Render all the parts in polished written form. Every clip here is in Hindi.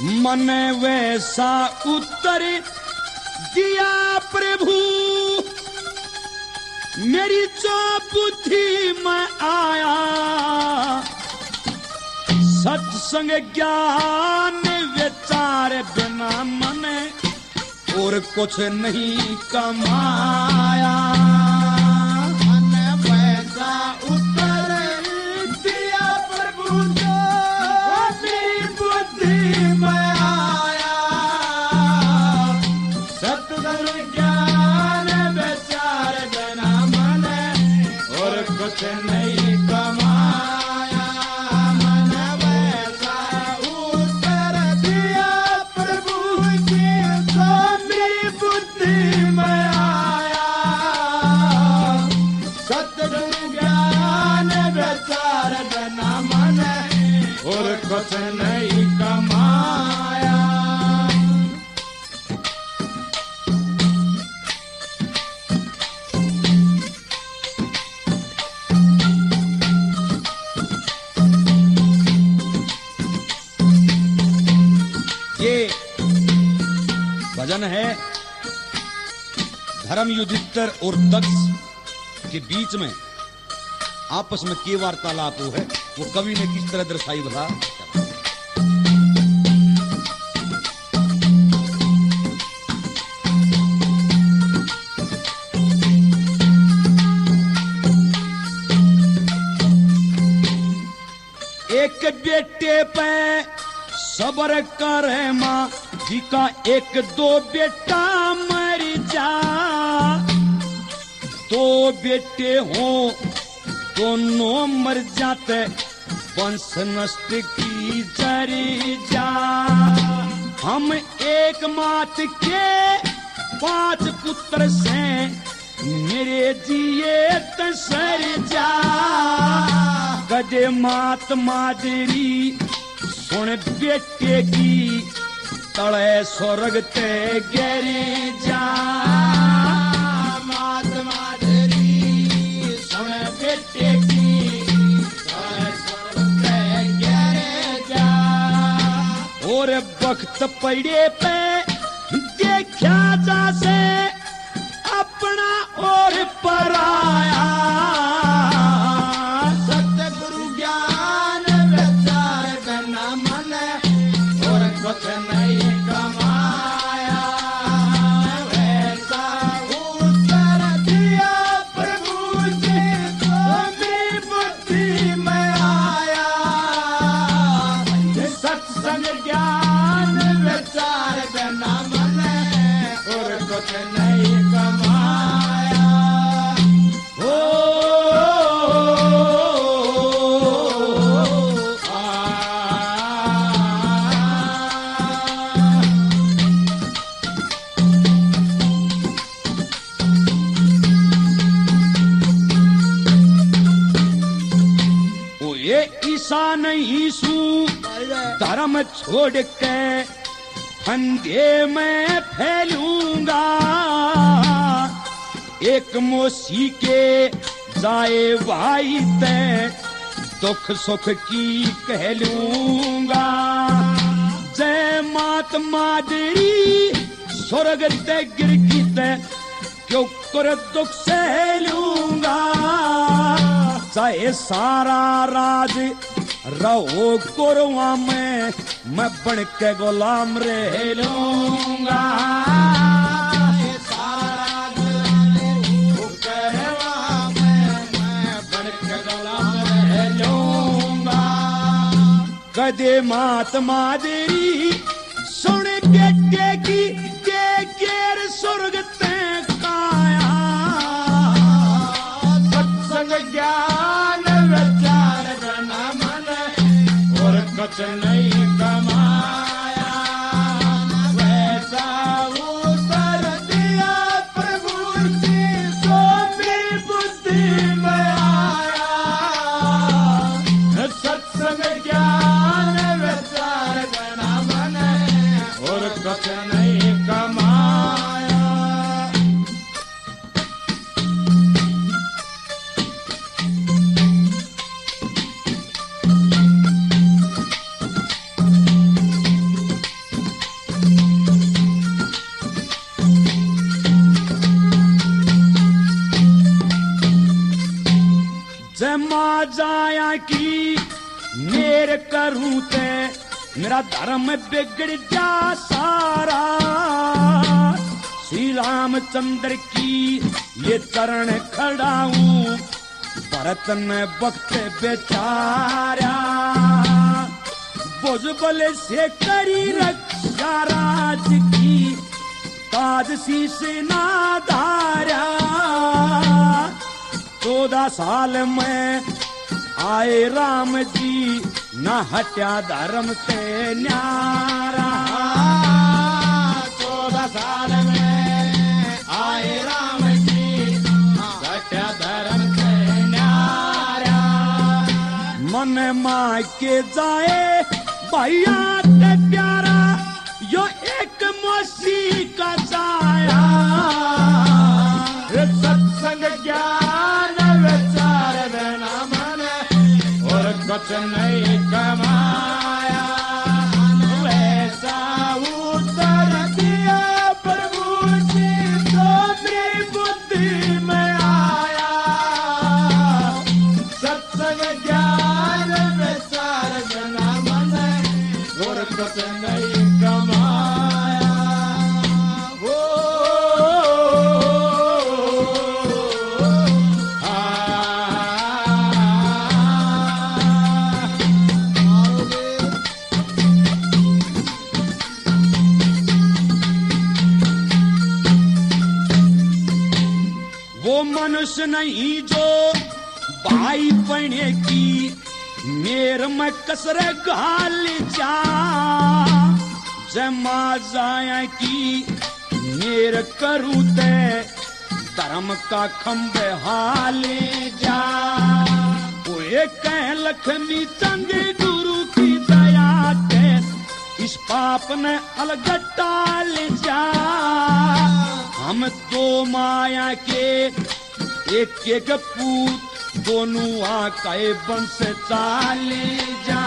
मन वैसा उत्तर दिया प्रभु, मेरी जो बुद्धि में आया, सत्संग ज्ञान विचार बिना मन और कुछ नहीं कमाया। मन वैसा उत्तर दिया प्रभु, जो मेरी बुद्धि में आया, सत्संग ज्ञान विचार बिना मन और कुछ नहीं कमाया। मन वैसा उत्तर दिया प्रभु जी, जो मेरी बुद्धि में आया, सत्संग ज्ञान विचार बिना मन और कुछ नहीं कमाया। ये भजन है धर्म युधिष्ठिर और दक्ष के बीच में आपस में के वार्तालाप वो है, वो कवि ने किस तरह दर्शाई बता। एक बेटे पे सबर करे माँ जी का, एक दो बेटा मर जा, दो बेटे हो दोनों मर जाते, वंश नष्ट की जरी जा। हम एक मात के 5 पुत्र से, मेरे जिए तसर जा। कदे मात मादरी सुन बेटे की, तड़े स्वर्ग ते गिरी जा। मात मादरी सुन बेटे की, तड़े स्वर्ग ते गिरी जा। और वक्त पड़े पे देखा जासे, अपना और पराया। सतगुरु ज्ञान विचार बिना मन और कुछ नहीं कमाया। वैसा उत्तर दिया प्रभु जी, जो मेरी बुद्धि में आया, सत्संग ज्ञान विचार बिना मन और कुछ नहीं कमाया। ईसा नहीं सू धर्म छोड़ के फंदे में फैलूंगा, एक मोसी के जाए भाई ते दुख सुख की कहलूंगा। जय मात मादरी स्वर्ग ते गिर की ते, क्यों कर दुख सहलूंगा। चाहे सारा राज रहो कोरवा में, मैं बन के गुलाम रह लूंगा। सारा राज कोरवा में, मैं बन के गुलाम रह लूंगा। कदे मात मादरी सुन बेटे की, के केर स्वर्ग ते काया। सत्संग ज्ञान विचार बिना मन और कुछ नहीं कमाया। वैसा उत्तर दिया प्रभु जी, जो मेरी बुद्धि में आया, सत्संग ज्ञान विचार बिना मन और कुछ नहीं कमाया। जमा जाया की मेर करूं ते मेरा धर्म बिगड़ जा सारा। श्री रामचंद्र की ये चरण खड़ाऊं भरत ने वक्त बेचारा। बुजबल से करी रक्षा राज की ताज शीश ना धारा। 14 साल में आए राम जी न हट्या धर्म से न्यारा। 14 साल में आए राम जी हट्या धर्म से न्यारा। मन माँ के जाए भैया ते प्यारा यो एक मौसी का जाया। सत्संग ज्ञान विचार बिना मन और कुछ नहीं कमाया। वैसा उत्तर दिया प्रभु जी तो मेरी बुद्धि में आया। सत्संग ज्ञान विचार बिना मन और कुछ नहीं कमाया। मनुष्य नहीं जो भाई बने की मेर में कसर घाल जा। जमा जाया की मेर करूं ते धर्म का खंबे हाले जा। वो कह लक्ष्मी चंद गुरु की दया के इस पाप ने अलगटा ले जा। हम दो माया के एक एक पूत दोनों आकाए वंश चाले जा।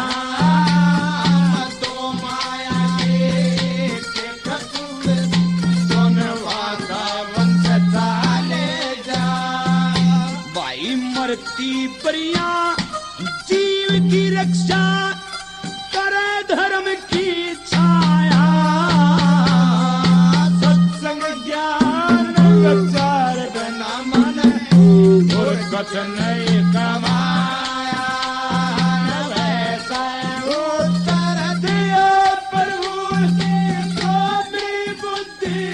दो माया के एक एक पूत दोनों आकाए वंश चाले जा। भाई मरती परिया जीव की रक्षा करे धर्म की छाया। सत्संग ज्ञान विचार बिना मन और कुछ नहीं कमाया। वैसा उत्तर दिया प्रभु जी तो मेरी बुद्धि